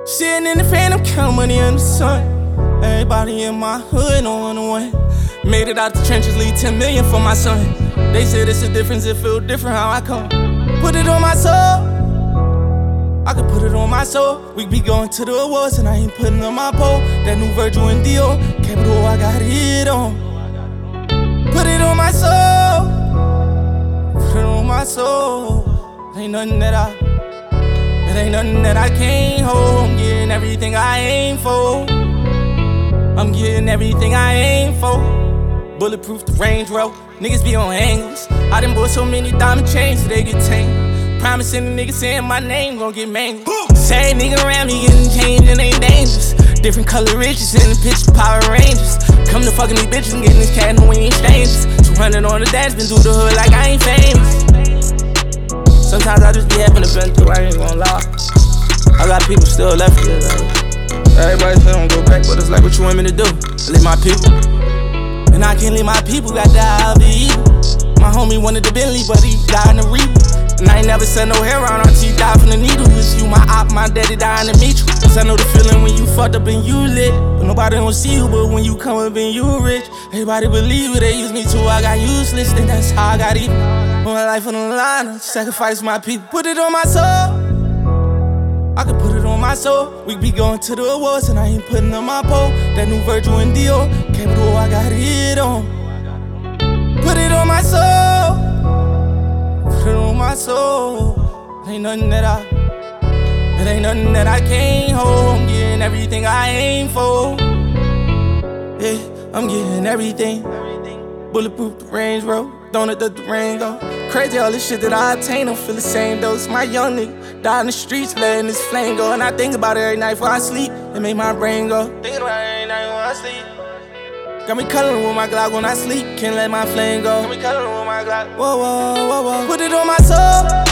Sitting in the phantom, counting money in the sun. Everybody in my hood on the one. Made it out the trenches, leave 10 million for my son. They said it's a difference, it feel different how I come. Put it on my soul. I could put it on my soul. We be going to the awards and I ain't putting on my pole. That new Virgil and Dior, Capital, I got it on. Put it on my soul. Put it on my soul. Ain't nothing that I can't hold. I'm getting everything I aim for. I'm getting everything I aim for. Bulletproof the Range Rover. Niggas be on angles. I done bought so many diamond chains that they get tamed. Promising the niggas saying my name gon' get mangled. Same nigga around me getting changed and ain't dangerous. Different color riches in the picture Power Rangers. Come to fucking these bitches and getting this cat and we ain't strangers. 200 on the dash, been through the hood like I ain't famous. Sometimes I just be having to been through, I ain't gon' lie. I got people still left here, like everybody say don't go back, but it's like what you want me to do? Leave my people. And I can't leave my people, got die out the evil. My homie wanted the Bentley, but he died in the Reaper. And I ain't never said no hair on until you died from the needle. It's you, my op, my daddy dying to meet you. Cause I know the feeling when you fucked up and you lit. But nobody don't see you, but when you come up and you rich, everybody believe it, they use me too, I got useless. Think that's how I got even. Put my life on the line, I sacrifice my people. Put it on my soul. I could put it on my soul. We be going to the awards and I ain't putting on my pole. That new Virgil and Dior, Capital, I got it on. Put it on my soul. Put it on my soul. Ain't nothing that I can't hold. I'm getting everything I aim for. Yeah, I'm getting everything. Bulletproof the Range Rover. Don't let the rain go. Crazy all this shit that I attain, don't feel the same though. It's my young nigga, died in the streets, letting this flame go. And I think about it every night before I sleep, it make my brain go. Thinking about it every night when I sleep. Got me cuddling with my Glock when I sleep, can't let my flame go. Got me cuddling with my Glock. Whoa, whoa, whoa, whoa. Put it on my soul.